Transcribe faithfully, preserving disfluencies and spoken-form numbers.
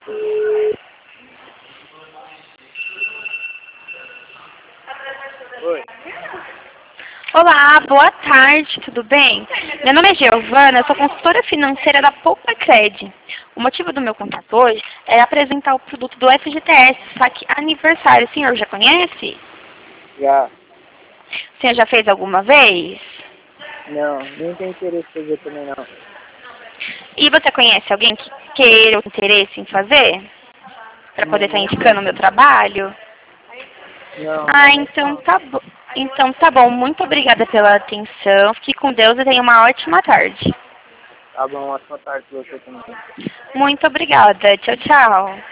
Oi. Olá, boa tarde, tudo bem? Meu nome é Giovana, eu sou consultora financeira da Poupa Cred. O motivo do meu contato hoje é apresentar o produto do F G T S, saque aniversário. O senhor já conhece? Já. O senhor já fez alguma vez? Não, nem tem interesse em fazer também não. E você conhece alguém que queira ou interesse em fazer? Para poder estar Não, indicando o meu trabalho? não, Ah, não, então tá bom. Então tá bom. Muito obrigada pela atenção. Fique com Deus e tenha uma ótima tarde. tá bom, ótima tarde pra você também. Muito obrigada. Tchau, tchau.